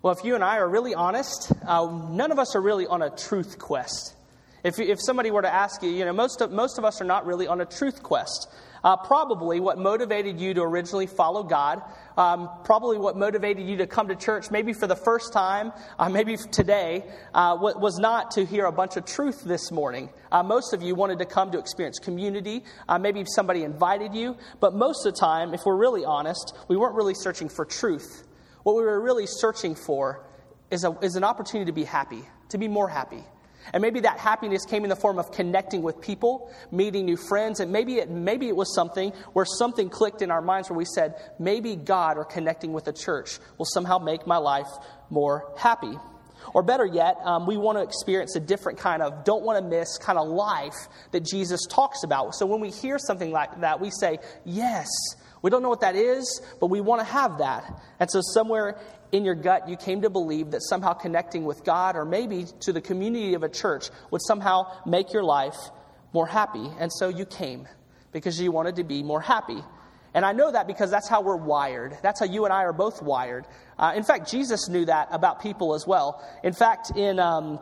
Well, if you and I are really honest, none of us are really on a truth quest. If somebody were to ask you, most of us are not really on a truth quest. Probably what motivated you to originally follow God, probably what motivated you to come to church maybe for the first time, maybe today, was not to hear a bunch of truth this morning. Most of you wanted to come to experience community. Maybe somebody invited you. But most of the time, if we're really honest, we weren't really searching for truth. What we were really searching for is an opportunity to be happy, to be more happy. And maybe that happiness came in the form of connecting with people, meeting new friends, and maybe it was something where something clicked in our minds where we said, maybe God or connecting with the church will somehow make my life more happy. Or better yet, we want to experience a different kind of don't want to miss kind of life that Jesus talks about. So when we hear something like that, we say, yes. We don't know what that is, but we want to have that. And so somewhere in your gut, you came to believe that somehow connecting with God or maybe to the community of a church would somehow make your life more happy. And so you came because you wanted to be more happy. And I know that because that's how we're wired. That's how you and I are both wired. In fact, Jesus knew that about people as well. In fact, in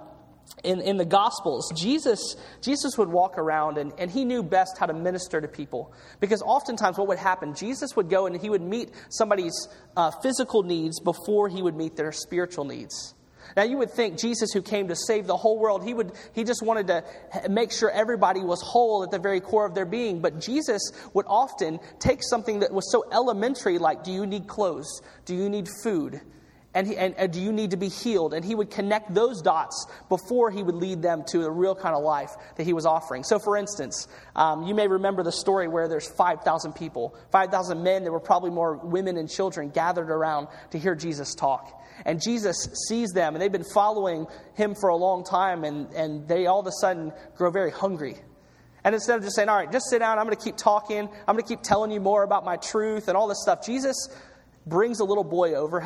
the Gospels, Jesus would walk around and he knew best how to minister to people. Because oftentimes what would happen, Jesus would go and he would meet somebody's physical needs before he would meet their spiritual needs. Now you would think Jesus, who came to save the whole world, he just wanted to make sure everybody was whole at the very core of their being. But Jesus would often take something that was so elementary, like, do you need clothes? Do you need food? And do you need to be healed? And he would connect those dots before he would lead them to the real kind of life that he was offering. So for instance, you may remember the story where there's 5,000 people, 5,000 men. There were probably more women and children gathered around to hear Jesus talk. And Jesus sees them, and they've been following him for a long time, and they all of a sudden grow very hungry. And instead of just saying, all right, just sit down, I'm going to keep talking, I'm going to keep telling you more about my truth and all this stuff, Jesus brings a little boy over,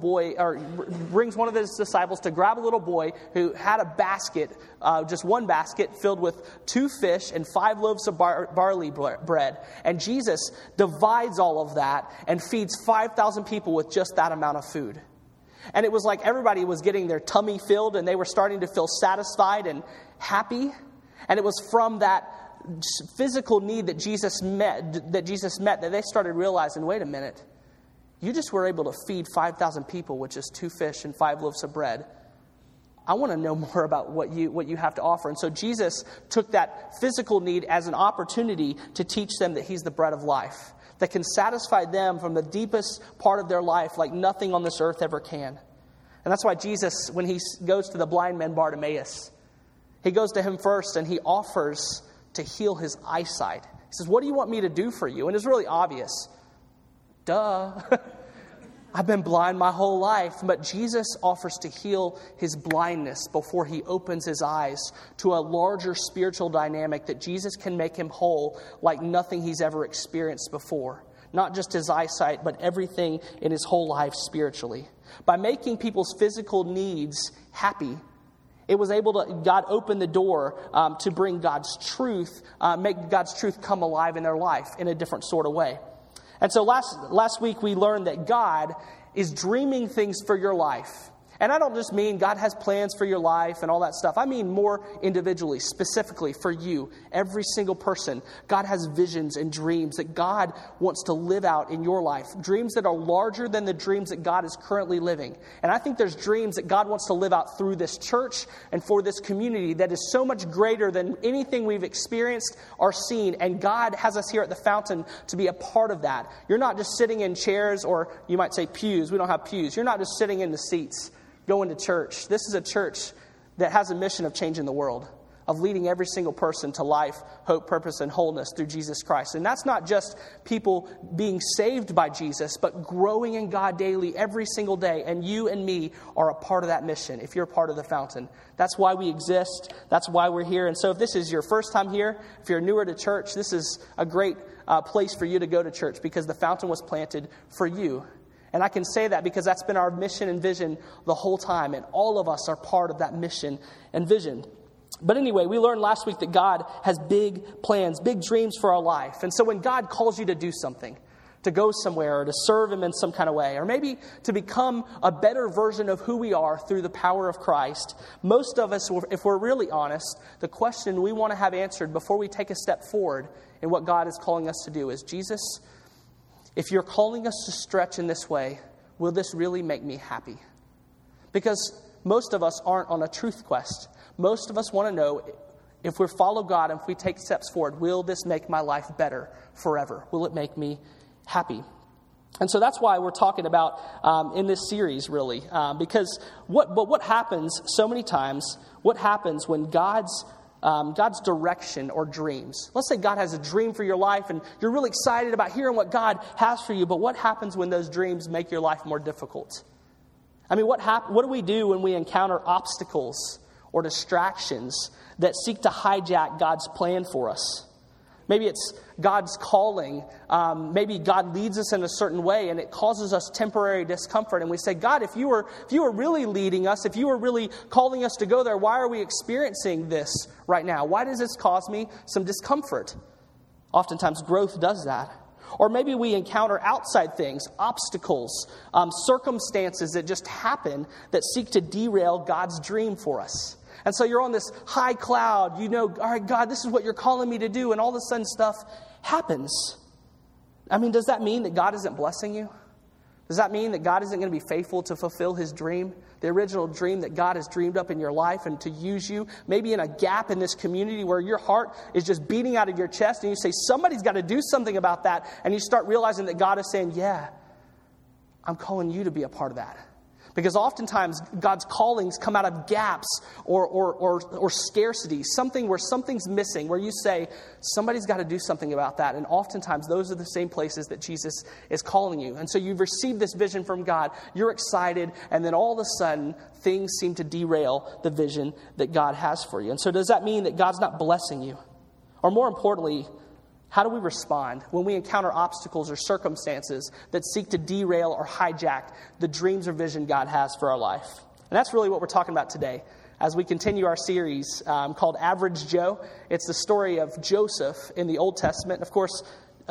brings one of his disciples to grab a little boy who had a basket, just one basket filled with 2 fish and 5 loaves of barley bread. And Jesus divides all of that and feeds 5,000 people with just that amount of food. And it was like everybody was getting their tummy filled and they were starting to feel satisfied and happy. And it was from that physical need that Jesus met that they started realizing, wait a minute, you just were able to feed 5,000 people with just 2 fish and 5 loaves of bread. I want to know more about what you have to offer. And so Jesus took that physical need as an opportunity to teach them that he's the bread of life, that can satisfy them from the deepest part of their life like nothing on this earth ever can. And that's why Jesus, when he goes to the blind man Bartimaeus, he goes to him first and he offers to heal his eyesight. He says, what do you want me to do for you? And it's really obvious. Duh. I've been blind my whole life. But Jesus offers to heal his blindness before he opens his eyes to a larger spiritual dynamic that Jesus can make him whole like nothing he's ever experienced before. Not just his eyesight, but everything in his whole life spiritually. By making people's physical needs happy, God opened the door to bring God's truth, make God's truth come alive in their life in a different sort of way. And so last week we learned that God is dreaming things for your life. And I don't just mean God has plans for your life and all that stuff. I mean more individually, specifically for you, every single person. God has visions and dreams that God wants to live out in your life. Dreams that are larger than the dreams that God is currently living. And I think there's dreams that God wants to live out through this church and for this community that is so much greater than anything we've experienced or seen. And God has us here at the Fountain to be a part of that. You're not just sitting in chairs, or you might say pews. We don't have pews. You're not just sitting in the seats going to church. This is a church that has a mission of changing the world, of leading every single person to life, hope, purpose, and wholeness through Jesus Christ. And that's not just people being saved by Jesus, but growing in God daily every single day. And you and me are a part of that mission if you're a part of the Fountain. That's why we exist. That's why we're here. And so if this is your first time here, if you're newer to church, this is a great place for you to go to church because the Fountain was planted for you. And I can say that because that's been our mission and vision the whole time. And all of us are part of that mission and vision. But anyway, we learned last week that God has big plans, big dreams for our life. And so when God calls you to do something, to go somewhere or to serve him in some kind of way, or maybe to become a better version of who we are through the power of Christ. Most of us, if we're really honest, the question we want to have answered before we take a step forward in what God is calling us to do is, Jesus, if you're calling us to stretch in this way, will this really make me happy? Because most of us aren't on a truth quest. Most of us want to know, if we follow God and if we take steps forward, will this make my life better forever? Will it make me happy? And so that's why we're talking about in this series, really. Because what happens so many times, what happens when God's direction or dreams. Let's say God has a dream for your life and you're really excited about hearing what God has for you, but what happens when those dreams make your life more difficult? I mean, what do we do when we encounter obstacles or distractions that seek to hijack God's plan for us? Maybe it's God's calling. Maybe God leads us in a certain way and it causes us temporary discomfort. And we say, God, if you were really leading us, if you were really calling us to go there, why are we experiencing this right now? Why does this cause me some discomfort? Oftentimes growth does that. Or maybe we encounter outside things, obstacles, circumstances that just happen that seek to derail God's dream for us. And so you're on this high cloud, you know, all right, God, this is what you're calling me to do, and all of a sudden stuff happens. I mean, does that mean that God isn't blessing you? Does that mean that God isn't going to be faithful to fulfill his dream? The original dream that God has dreamed up in your life and to use you, maybe in a gap in this community where your heart is just beating out of your chest and you say, somebody's got to do something about that. And you start realizing that God is saying, yeah, I'm calling you to be a part of that. Because oftentimes God's callings come out of gaps or scarcity, something where something's missing, where you say, somebody's got to do something about that. And oftentimes those are the same places that Jesus is calling you. And so you've received this vision from God, you're excited, and then all of a sudden things seem to derail the vision that God has for you. And so does that mean that God's not blessing you? Or more importantly, how do we respond when we encounter obstacles or circumstances that seek to derail or hijack the dreams or vision God has for our life? And that's really what we're talking about today as we continue our series called Average Joe. It's the story of Joseph in the Old Testament. Of course,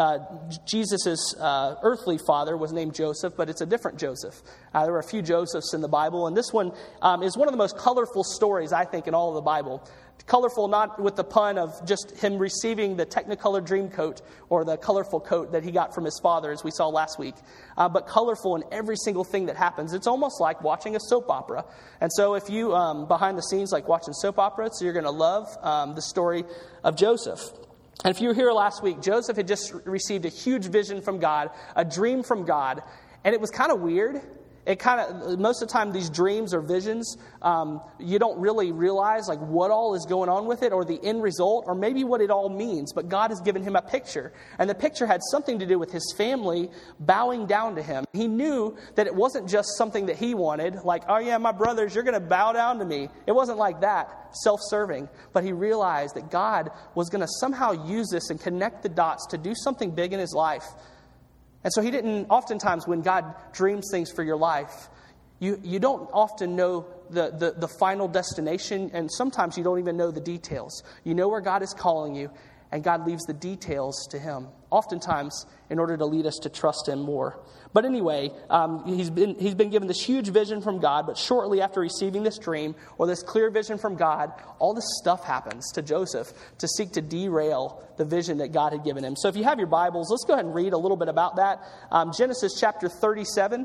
Jesus' earthly father was named Joseph, but it's a different Joseph. There were a few Josephs in the Bible, and this one is one of the most colorful stories, I think, in all of the Bible. Colorful not with the pun of just him receiving the Technicolor dream coat or the colorful coat that he got from his father, as we saw last week, but colorful in every single thing that happens. It's almost like watching a soap opera. And so if you, behind the scenes, like watching soap operas, so you're going to love the story of Joseph. And if you were here last week, Joseph had just received a huge vision from God, a dream from God, and it was kind of weird. Most of the time, these dreams or visions, you don't really realize like what all is going on with it or the end result or maybe what it all means. But God has given him a picture. And the picture had something to do with his family bowing down to him. He knew that it wasn't just something that he wanted, like, oh yeah, my brothers, you're going to bow down to me. It wasn't like that, self-serving. But he realized that God was going to somehow use this and connect the dots to do something big in his life. And so he didn't, oftentimes when God dreams things for your life, you don't often know the final destination, and sometimes you don't even know the details. You know where God is calling you, and God leaves the details to him, oftentimes in order to lead us to trust him more. But anyway, he's been given this huge vision from God, but shortly after receiving this dream or this clear vision from God, all this stuff happens to Joseph to seek to derail the vision that God had given him. So if you have your Bibles, let's go ahead and read a little bit about that. Genesis chapter 37,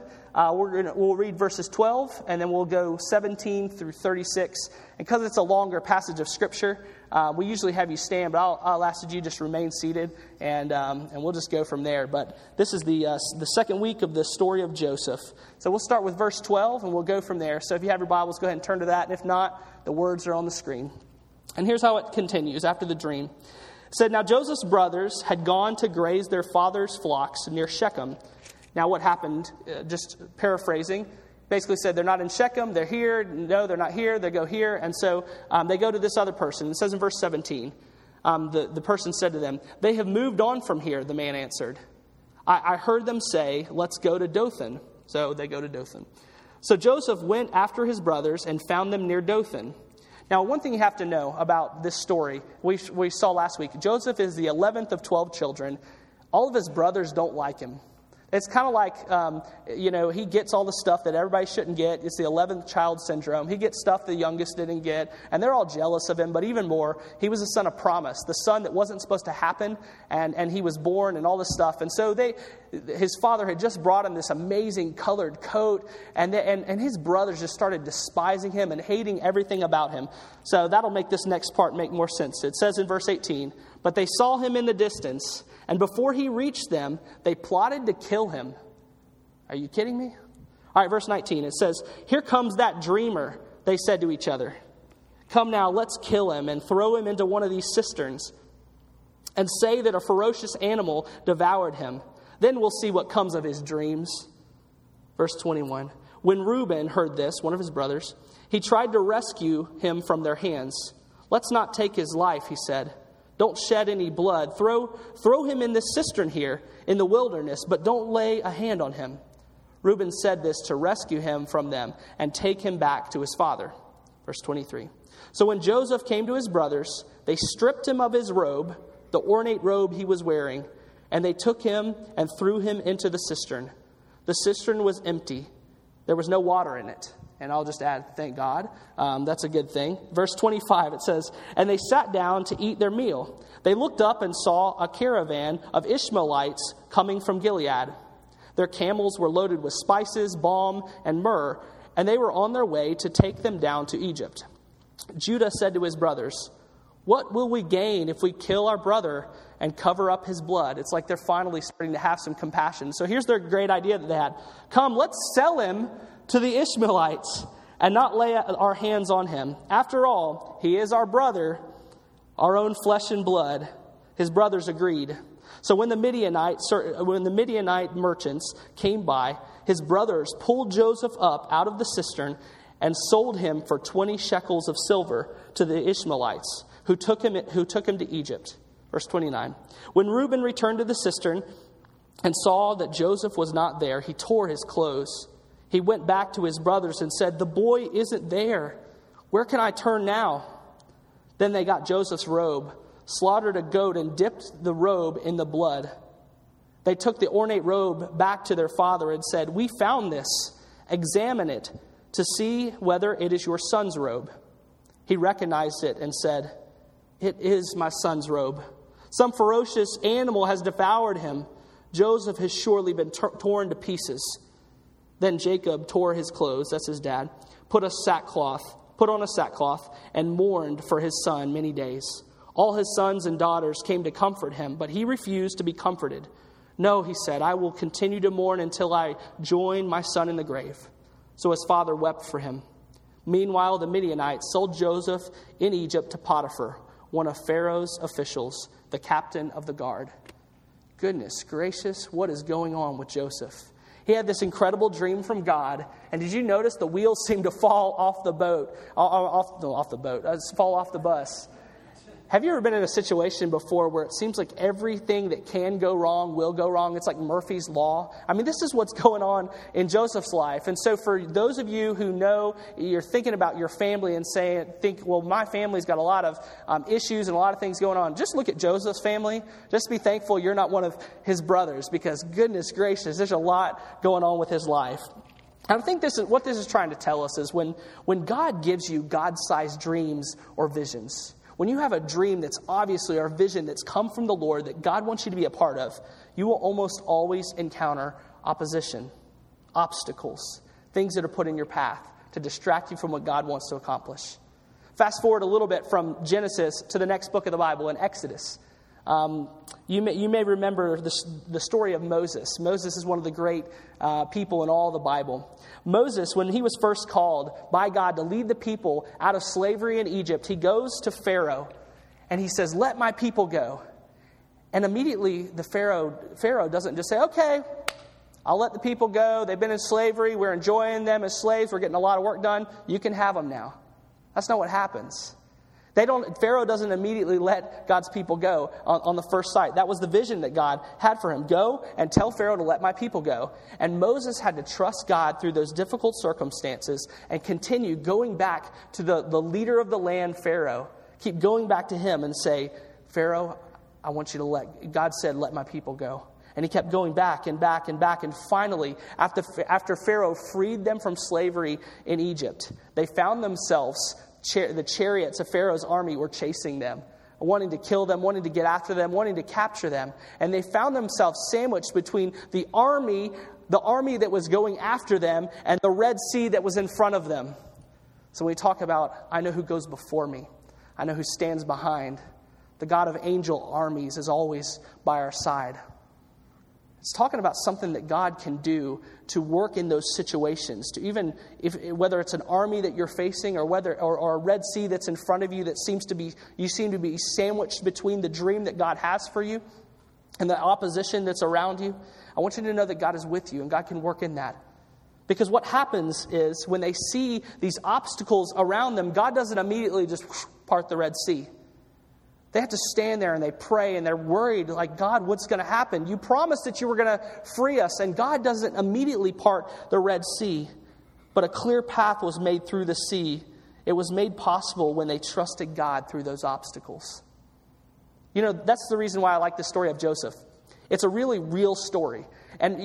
we'll read verses 12, and then we'll go 17 through 36. And because it's a longer passage of Scripture, we usually have you stand, but I'll ask that you just remain seated, and we'll just go from there. But this is the second week of the story of Joseph. So we'll start with verse 12, and we'll go from there. So if you have your Bibles, go ahead and turn to that. And if not, the words are on the screen. And here's how it continues after the dream. It said, now Joseph's brothers had gone to graze their father's flocks near Shechem. Now what happened, just paraphrasing, basically said they're not in Shechem, they're here. No, they're not here, they go here. And so they go to this other person. It says in verse 17, the person said to them, they have moved on from here, the man answered. I heard them say, let's go to Dothan. So they go to Dothan. So Joseph went after his brothers and found them near Dothan. Now, one thing you have to know about this story, we saw last week, Joseph is the 11th of 12 children. All of his brothers don't like him. It's kind of like, he gets all the stuff that everybody shouldn't get. It's the 11th child syndrome. He gets stuff the youngest didn't get, and they're all jealous of him. But even more, he was the son of promise, the son that wasn't supposed to happen, and he was born and all this stuff. And so his father had just brought him this amazing colored coat, and his brothers just started despising him and hating everything about him. So that'll make this next part make more sense. It says in verse 18, "But they saw him in the distance, and before he reached them, they plotted to kill him." Are you kidding me? All right, verse 19, it says, "Here comes that dreamer," they said to each other. "Come now, let's kill him and throw him into one of these cisterns and say that a ferocious animal devoured him. Then we'll see what comes of his dreams." Verse 21, "When Reuben heard this," one of his brothers, "he tried to rescue him from their hands. 'Let's not take his life,' he said. 'Don't shed any blood. Throw him in this cistern here in the wilderness, but don't lay a hand on him.' Reuben said this to rescue him from them and take him back to his father." Verse 23. "So when Joseph came to his brothers, they stripped him of his robe, the ornate robe he was wearing, and they took him and threw him into the cistern. The cistern was empty. There was no water in it." And I'll just add, thank God. That's a good thing. Verse 25, it says, "And they sat down to eat their meal. They looked up and saw a caravan of Ishmaelites coming from Gilead. Their camels were loaded with spices, balm, and myrrh, and they were on their way to take them down to Egypt. Judah said to his brothers, 'What will we gain if we kill our brother and cover up his blood?'" It's like they're finally starting to have some compassion. So here's their great idea that they had. "Come, let's sell him to the Ishmaelites and not lay our hands on him. After all, he is our brother, our own flesh and blood." His brothers agreed. So when the Midianite merchants came by, his brothers pulled Joseph up out of the cistern and sold him for 20 shekels of silver to the Ishmaelites, who took him to Egypt. Verse 29. When Reuben returned to the cistern and saw that Joseph was not there, he tore his clothes. He went back to his brothers and said, "The boy isn't there. Where can I turn now?" Then they got Joseph's robe, slaughtered a goat, and dipped the robe in the blood. They took the ornate robe back to their father and said, "We found this. Examine it to see whether it is your son's robe." He recognized it and said, "It is my son's robe. Some ferocious animal has devoured him. Joseph has surely been torn to pieces." Then Jacob tore his clothes, that's his dad, put on a sackcloth, and mourned for his son many days. All his sons and daughters came to comfort him, but he refused to be comforted. "No," he said, "I will continue to mourn until I join my son in the grave." So his father wept for him. Meanwhile, the Midianites sold Joseph in Egypt to Potiphar, one of Pharaoh's officials, the captain of the guard. Goodness gracious, what is going on with Joseph? He had this incredible dream from God, and did you notice the wheels seemed to fall off the boat, fall off the bus? Have you ever been in a situation before where it seems like everything that can go wrong will go wrong? It's like Murphy's Law. I mean, this is what's going on in Joseph's life. And so for those of you who know, you're thinking about your family and think, well, my family's got a lot of issues and a lot of things going on. Just look at Joseph's family. Just be thankful you're not one of his brothers, because goodness gracious, there's a lot going on with his life. And I think what this is trying to tell us is when God gives you God-sized dreams or visions, when you have a dream that's obviously or a vision that's come from the Lord that God wants you to be a part of, you will almost always encounter opposition, obstacles, things that are put in your path to distract you from what God wants to accomplish. Fast forward a little bit from Genesis to the next book of the Bible in Exodus. You may remember the story of Moses. Moses is one of the great people in all the Bible. Moses, when he was first called by God to lead the people out of slavery in Egypt, he goes to Pharaoh and he says, "Let my people go." And immediately the Pharaoh doesn't just say, "Okay, I'll let the people go. They've been in slavery. We're enjoying them as slaves. We're getting a lot of work done. You can have them now." That's not what happens. Pharaoh doesn't immediately let God's people go on the first sight. That was the vision that God had for him. Go and tell Pharaoh to let my people go. And Moses had to trust God through those difficult circumstances and continue going back to the leader of the land, Pharaoh. Keep going back to him and say, "Pharaoh, I want you to God said, let my people go." And he kept going back and back and back. And finally, after Pharaoh freed them from slavery in Egypt, they found themselves, the chariots of Pharaoh's army were chasing them, wanting to kill them, wanting to get after them, wanting to capture them. And they found themselves sandwiched between the army that was going after them, and the Red Sea that was in front of them. So when we talk about, I know who goes before me, I know who stands behind, the God of angel armies is always by our side. It's talking about something that God can do to work in those situations, to even whether it's an army that you're facing or a Red Sea that's in front of you that you seem to be sandwiched between the dream that God has for you and the opposition that's around you. I want you to know that God is with you and God can work in that. Because what happens is when they see these obstacles around them, God doesn't immediately just part the Red Sea. They have to stand there and they pray and they're worried, like, God, what's going to happen? You promised that you were going to free us. And God doesn't immediately part the Red Sea. But a clear path was made through the sea. It was made possible when they trusted God through those obstacles. You know, that's the reason why I like the story of Joseph. It's a really real story. And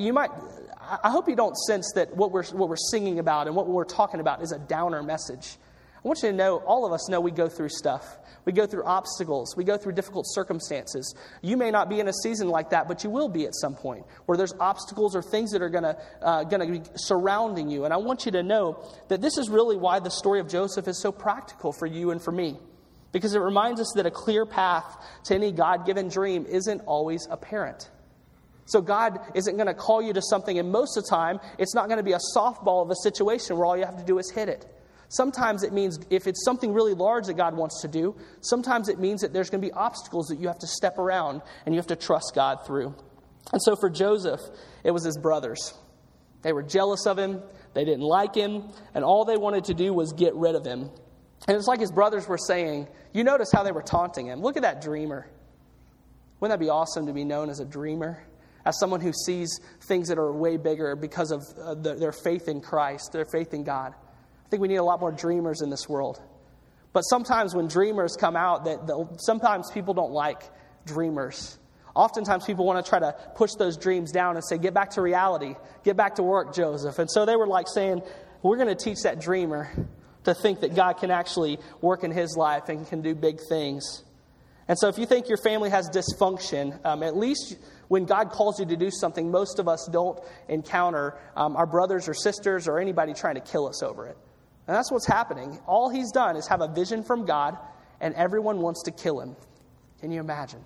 I hope you don't sense that what we're singing about and what we're talking about is a downer message. I want you to know, all of us know we go through stuff. We go through obstacles. We go through difficult circumstances. You may not be in a season like that, but you will be at some point where there's obstacles or things that are going to be surrounding you. And I want you to know that this is really why the story of Joseph is so practical for you and for me. Because it reminds us that a clear path to any God-given dream isn't always apparent. So God isn't going to call you to something, and most of the time, it's not going to be a softball of a situation where all you have to do is hit it. Sometimes it means if it's something really large that God wants to do, sometimes it means that there's going to be obstacles that you have to step around and you have to trust God through. And so for Joseph, it was his brothers. They were jealous of him, they didn't like him, and all they wanted to do was get rid of him. And it's like his brothers were saying, you notice how they were taunting him. Look at that dreamer. Wouldn't that be awesome to be known as a dreamer? As someone who sees things that are way bigger because of their faith in Christ, their faith in God. I think we need a lot more dreamers in this world. But sometimes when dreamers come out, sometimes people don't like dreamers. Oftentimes people want to try to push those dreams down and say, get back to reality. Get back to work, Joseph. And so they were like saying, we're going to teach that dreamer to think that God can actually work in his life and can do big things. And so if you think your family has dysfunction, at least when God calls you to do something, most of us don't encounter our brothers or sisters or anybody trying to kill us over it. And that's what's happening. All he's done is have a vision from God, and everyone wants to kill him. Can you imagine?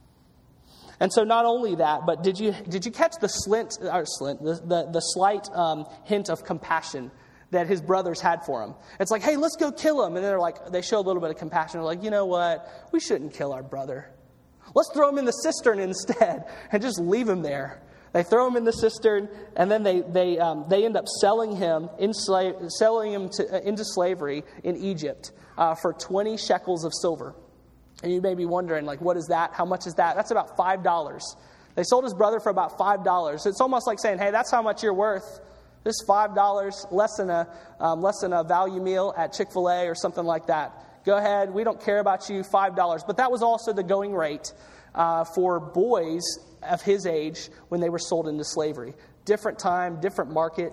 And so not only that, but did you catch the slight hint of compassion that his brothers had for him? It's like, hey, let's go kill him. And they show a little bit of compassion. They're like, you know what? We shouldn't kill our brother. Let's throw him in the cistern instead and just leave him there. They throw him in the cistern, and then they end up selling him into slavery in Egypt for 20 shekels of silver. And you may be wondering, like, what is that? How much is that? That's about $5. They sold his brother for about $5. It's almost like saying, hey, that's how much you're worth. This $5, less than a value meal at Chick-fil-A or something like that. Go ahead, we don't care about you, $5. But that was also the going rate for boys of his age when they were sold into slavery. Different time, different market.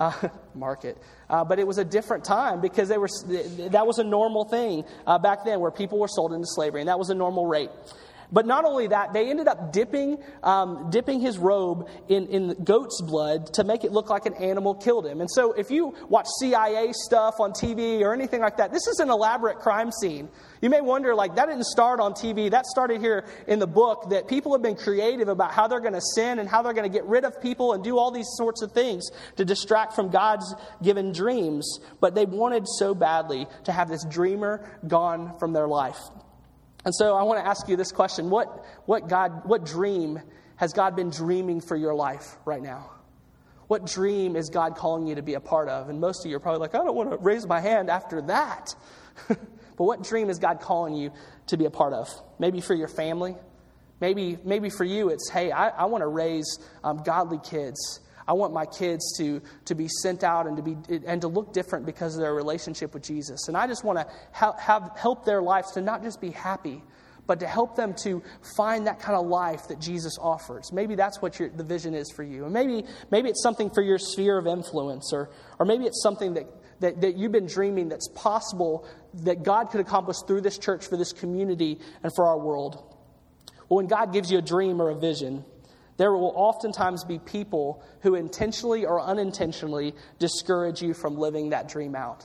But it was a different time because that was a normal thing back then where people were sold into slavery, and that was a normal rate. But not only that, they ended up dipping his robe in goat's blood to make it look like an animal killed him. And so if you watch CIA stuff on TV or anything like that, this is an elaborate crime scene. You may wonder, like, that didn't start on TV. That started here in the book, that people have been creative about how they're going to sin and how they're going to get rid of people and do all these sorts of things to distract from God's given dreams. But they wanted so badly to have this dreamer gone from their life. And so I want to ask you this question. What dream has God been dreaming for your life right now? What dream is God calling you to be a part of? And most of you are probably like, I don't want to raise my hand after that. But what dream is God calling you to be a part of? Maybe for your family. Maybe for you it's, hey, I want to raise godly kids. I want my kids to be sent out and to look different because of their relationship with Jesus. And I just want to help their lives to not just be happy, but to help them to find that kind of life that Jesus offers. Maybe that's what the vision is for you. And maybe it's something for your sphere of influence, or maybe it's something that you've been dreaming that's possible that God could accomplish through this church, for this community, and for our world. Well, when God gives you a dream or a vision, there will oftentimes be people who intentionally or unintentionally discourage you from living that dream out.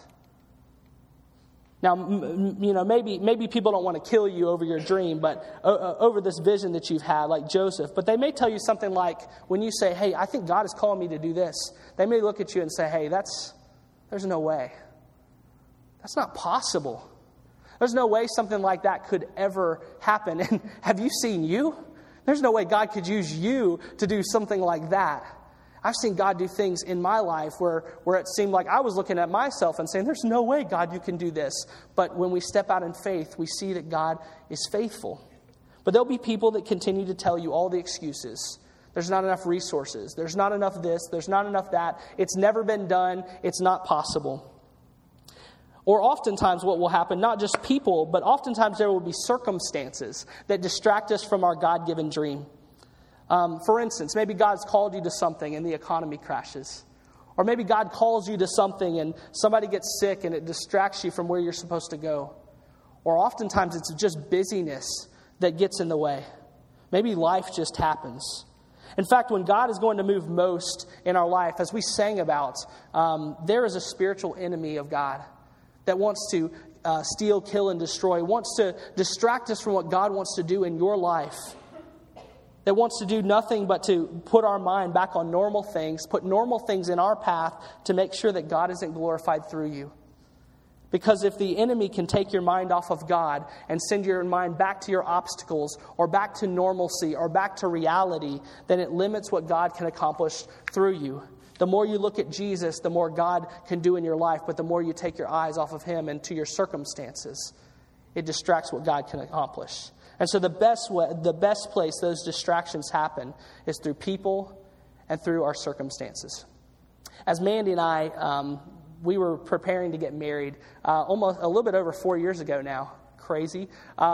Now, maybe people don't want to kill you over your dream, but over this vision that you've had, like Joseph. But they may tell you something like, when you say, hey, I think God is calling me to do this, they may look at you and say, hey, there's no way. That's not possible. There's no way something like that could ever happen. And have you seen you? There's no way God could use you to do something like that. I've seen God do things in my life where it seemed like I was looking at myself and saying, there's no way, God, you can do this. But when we step out in faith, we see that God is faithful. But there'll be people that continue to tell you all the excuses. There's not enough resources. There's not enough this. There's not enough that. It's never been done. It's not possible. Or oftentimes what will happen, not just people, but oftentimes there will be circumstances that distract us from our God-given dream. For instance, maybe God's called you to something and the economy crashes. Or maybe God calls you to something and somebody gets sick and it distracts you from where you're supposed to go. Or oftentimes it's just busyness that gets in the way. Maybe life just happens. In fact, when God is going to move most in our life, as we sang about, there is a spiritual enemy of God that wants to steal, kill, and destroy, wants to distract us from what God wants to do in your life, that wants to do nothing but to put our mind back on normal things, put normal things in our path to make sure that God isn't glorified through you. Because if the enemy can take your mind off of God and send your mind back to your obstacles or back to normalcy or back to reality, then it limits what God can accomplish through you. The more you look at Jesus, the more God can do in your life, but the more you take your eyes off of Him and to your circumstances, it distracts what God can accomplish. And so the best place those distractions happen is through people and through our circumstances. As Mandy and I, we were preparing to get married almost a little bit over 4 years ago now. Crazy,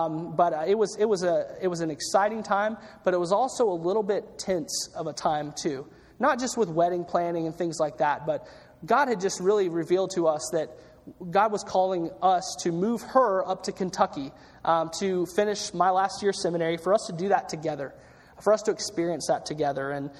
but it was an exciting time, but it was also a little bit tense of a time too. Not just with wedding planning and things like that, but God had just really revealed to us that God was calling us to move her up to Kentucky to finish my last year seminary, for us to do that together, for us to experience that together. And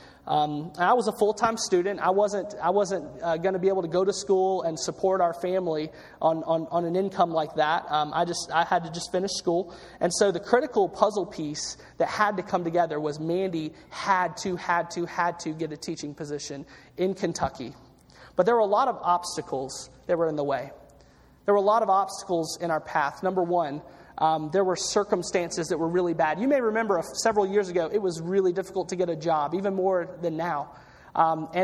I was a full-time student. I wasn't going to be able to go to school and support our family on an income like that. I had to just finish school. And so the critical puzzle piece that had to come together was Mandy had to get a teaching position in Kentucky. But there were a lot of obstacles that were in the way. There were a lot of obstacles in our path. Number one, there were circumstances that were really bad. You may remember several years ago, it was really difficult to get a job, even more than now. And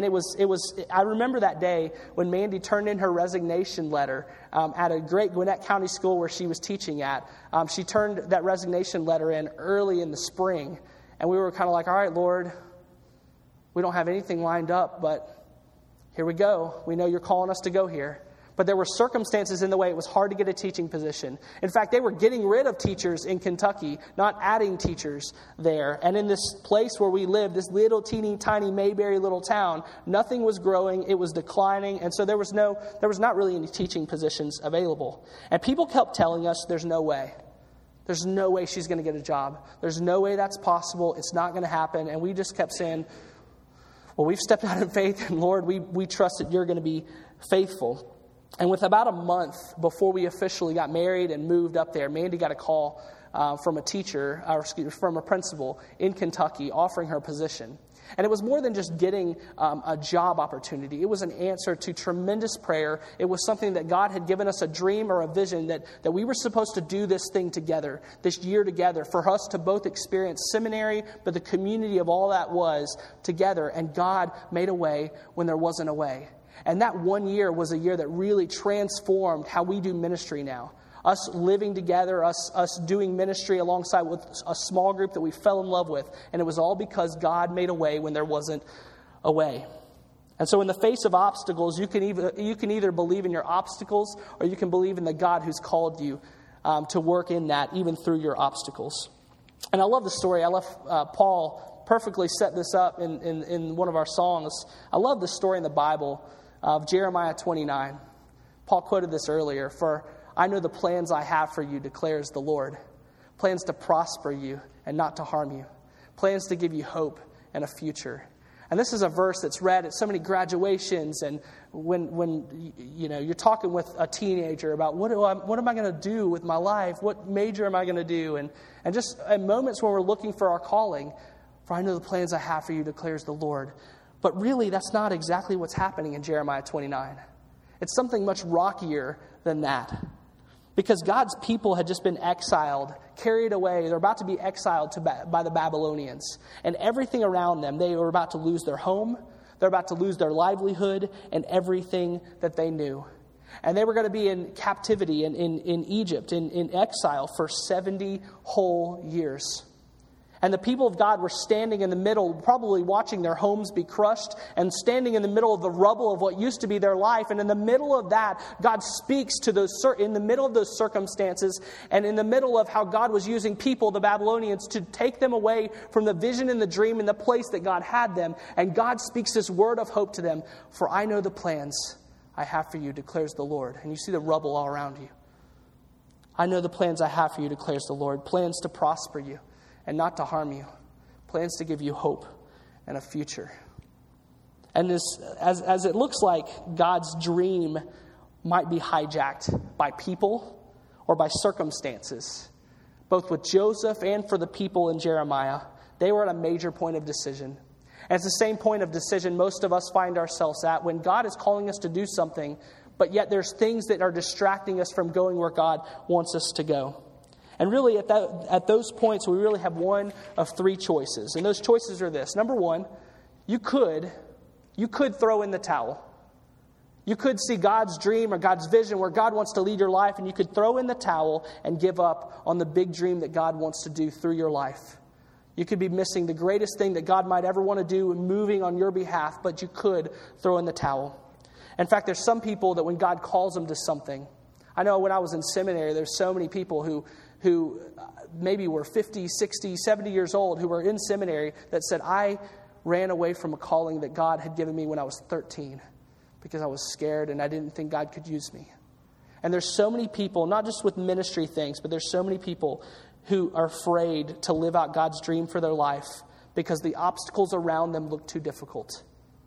I remember that day when Mandy turned in her resignation letter at a great Gwinnett County school where she was teaching at. She turned that resignation letter in early in the spring. And we were kind of like, all right, Lord, we don't have anything lined up, but here we go. We know you're calling us to go here. But there were circumstances in the way. It was hard to get a teaching position. In fact, they were getting rid of teachers in Kentucky, not adding teachers there. And in this place where we lived, this little teeny tiny Mayberry little town, nothing was growing. It was declining. And so there was not really any teaching positions available. And people kept telling us there's no way. There's no way she's going to get a job. There's no way that's possible. It's not going to happen. And we just kept saying, well, we've stepped out in faith, and Lord, we trust that you're going to be faithful. And with about a month before we officially got married and moved up there, Mandy got a call from a principal in Kentucky offering her position. And it was more than just getting a job opportunity. It was an answer to tremendous prayer. It was something that God had given us a dream or a vision that we were supposed to do this thing together, this year together, for us to both experience seminary, but the community of all that was together. And God made a way when there wasn't a way. And that 1 year was a year that really transformed how we do ministry now. Us living together, us doing ministry alongside with a small group that we fell in love with. And it was all because God made a way when there wasn't a way. And so in the face of obstacles, you can either believe in your obstacles or you can believe in the God who's called you to work in that, even through your obstacles. And I love the story. I love Paul perfectly set this up in one of our songs. I love the story in the Bible of Jeremiah 29. Paul quoted this earlier. For I know the plans I have for you, declares the Lord. Plans to prosper you and not to harm you. Plans to give you hope and a future. And this is a verse that's read at so many graduations, and when you're talking with a teenager about what am I going to do with my life? What major am I going to do? And just at moments when we're looking for our calling, for I know the plans I have for you, declares the Lord. But really, that's not exactly what's happening in Jeremiah 29. It's something much rockier than that. Because God's people had just been exiled, carried away. They're about to be exiled by the Babylonians. And everything around them, they were about to lose their home. They're about to lose their livelihood and everything that they knew. And they were going to be in captivity in Egypt, in exile for 70 whole years. And the people of God were standing in the middle, probably watching their homes be crushed, and standing in the middle of the rubble of what used to be their life. And in the middle of that, God speaks to those, in the middle of those circumstances, and in the middle of how God was using people, the Babylonians, to take them away from the vision and the dream and the place that God had them. And God speaks this word of hope to them. For I know the plans I have for you, declares the Lord. And you see the rubble all around you. I know the plans I have for you, declares the Lord. Plans to prosper you and not to harm you. Plans to give you hope and a future. And this, as it looks like God's dream might be hijacked by people or by circumstances, both with Joseph and for the people in Jeremiah, they were at a major point of decision. And it's the same point of decision most of us find ourselves at when God is calling us to do something, but yet there's things that are distracting us from going where God wants us to go. And really, at those points, we really have one of three choices. And those choices are this. Number one, you could throw in the towel. You could see God's dream or God's vision where God wants to lead your life, and you could throw in the towel and give up on the big dream that God wants to do through your life. You could be missing the greatest thing that God might ever want to do and moving on your behalf, but you could throw in the towel. In fact, there's some people that when God calls them to something, I know when I was in seminary, there's so many people who maybe were 50, 60, 70 years old who were in seminary that said, I ran away from a calling that God had given me when I was 13 because I was scared and I didn't think God could use me. And there's so many people, not just with ministry things, but there's so many people who are afraid to live out God's dream for their life because the obstacles around them look too difficult.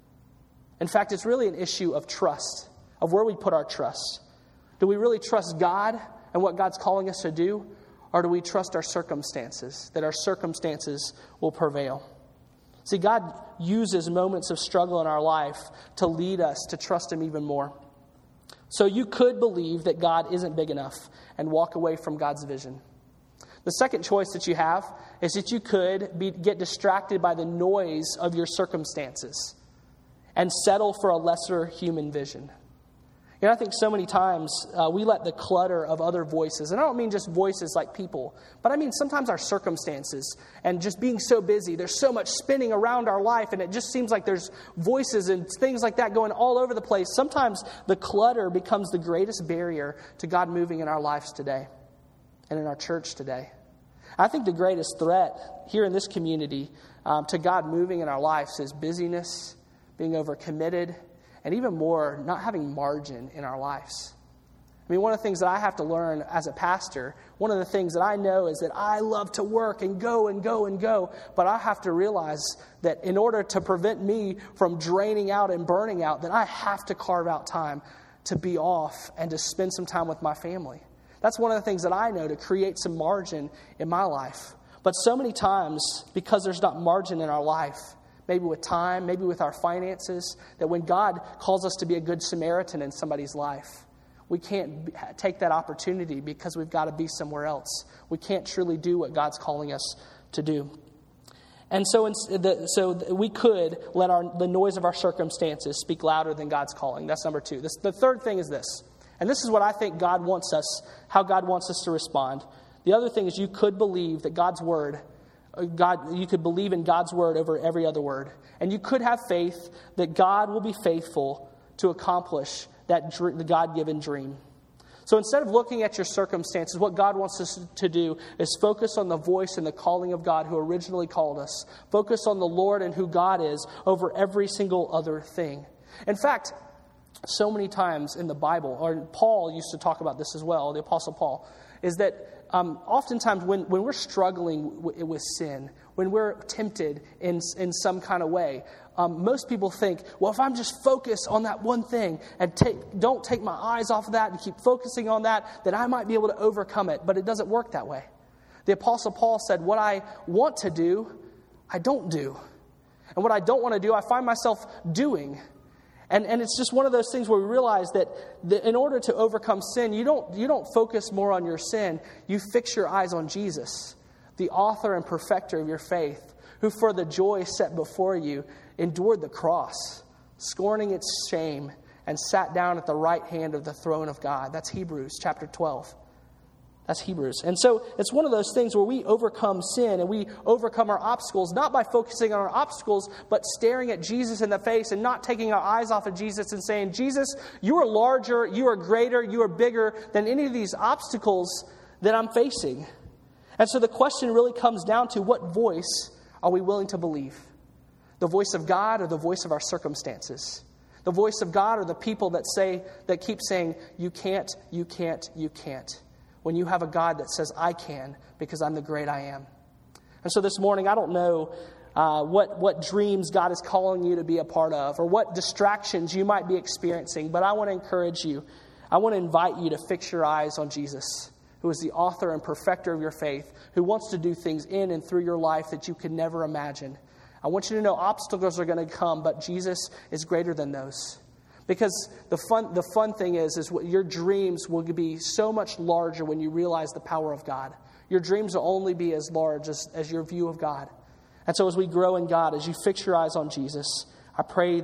In fact, it's really an issue of trust, of where we put our trust. Do we really trust God and what God's calling us to do? Or do we trust our circumstances, that our circumstances will prevail? See, God uses moments of struggle in our life to lead us to trust Him even more. So you could believe that God isn't big enough and walk away from God's vision. The second choice that you have is that you could get distracted by the noise of your circumstances and settle for a lesser human vision. You know, I think so many times we let the clutter of other voices, and I don't mean just voices like people, but I mean sometimes our circumstances and just being so busy, there's so much spinning around our life, and it just seems like there's voices and things like that going all over the place. Sometimes the clutter becomes the greatest barrier to God moving in our lives today and in our church today. I think the greatest threat here in this community to God moving in our lives is busyness, being overcommitted, and even more, not having margin in our lives. I mean, one of the things that I have to learn as a pastor, one of the things that I know is that I love to work and go and go and go, but I have to realize that in order to prevent me from draining out and burning out, that I have to carve out time to be off and to spend some time with my family. That's one of the things that I know to create some margin in my life. But so many times, because there's not margin in our life, maybe with time, maybe with our finances, that when God calls us to be a good Samaritan in somebody's life, we can't take that opportunity because we've got to be somewhere else. We can't truly do what God's calling us to do. And so we could let the noise of our circumstances speak louder than God's calling. That's number two. The third thing is this, and this is what I think God wants us, how God wants us to respond. The other thing is you could believe that God's word, you could believe in God's word over every other word. And you could have faith that God will be faithful to accomplish the God-given dream. So instead of looking at your circumstances, what God wants us to do is focus on the voice and the calling of God who originally called us. Focus on the Lord and who God is over every single other thing. In fact, so many times in the Bible, or Paul used to talk about this as well, the Apostle Paul, is that oftentimes when we're struggling with sin, when we're tempted in some kind of way, most people think, well, if I'm just focused on that one thing and don't take my eyes off of that and keep focusing on that, then I might be able to overcome it. But it doesn't work that way. The Apostle Paul said, what I want to do, I don't do. And what I don't want to do, I find myself doing. And it's just one of those things where we realize that in order to overcome sin, you don't focus more on your sin. You fix your eyes on Jesus, the author and perfecter of your faith, who for the joy set before you endured the cross, scorning its shame, and sat down at the right hand of the throne of God. That's Hebrews chapter 12. That's Hebrews. And so it's one of those things where we overcome sin and we overcome our obstacles, not by focusing on our obstacles, but staring at Jesus in the face and not taking our eyes off of Jesus and saying, Jesus, you are larger, you are greater, you are bigger than any of these obstacles that I'm facing. And so the question really comes down to, what voice are we willing to believe? The voice of God or the voice of our circumstances? The voice of God or the people that keep saying, you can't, you can't, you can't, when you have a God that says, I can, because I'm the great I am. And so this morning, I don't know what dreams God is calling you to be a part of or what distractions you might be experiencing, but I want to encourage you. I want to invite you to fix your eyes on Jesus, who is the author and perfecter of your faith, who wants to do things in and through your life that you could never imagine. I want you to know obstacles are going to come, but Jesus is greater than those. Because the fun thing is your dreams will be so much larger when you realize the power of God. Your dreams will only be as large as your view of God. And so as we grow in God, as you fix your eyes on Jesus, I pray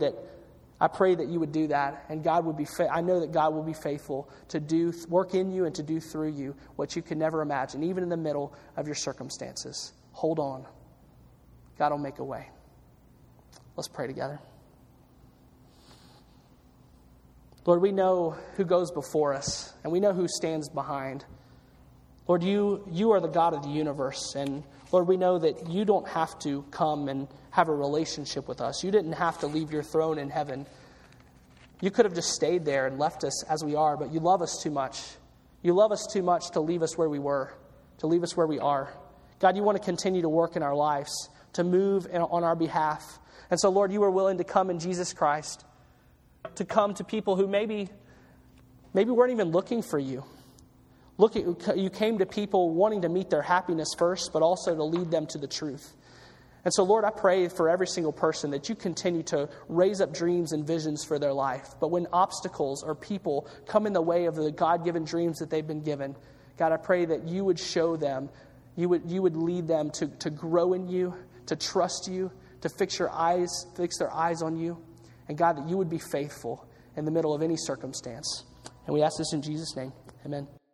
that you would do that, and God would be. I know that God will be faithful to work in you and to do through you what you could never imagine, even in the middle of your circumstances. Hold on. God will make a way. Let's pray together. Lord, we know who goes before us, and we know who stands behind. Lord, you are the God of the universe, and Lord, we know that you don't have to come and have a relationship with us. You didn't have to leave your throne in heaven. You could have just stayed there and left us as we are, but you love us too much. You love us too much to leave us where we were, to leave us where we are. God, you want to continue to work in our lives, to move on our behalf. And so, Lord, you are willing to come in Jesus Christ, to come to people who maybe weren't even looking for you. You came to people wanting to meet their happiness first, but also to lead them to the truth. And so, Lord, I pray for every single person that you continue to raise up dreams and visions for their life. But when obstacles or people come in the way of the God-given dreams that they've been given, God, I pray that you would show them, you would lead them to grow in you, to trust you, to fix their eyes on you. And God, that you would be faithful in the middle of any circumstance. And we ask this in Jesus' name. Amen.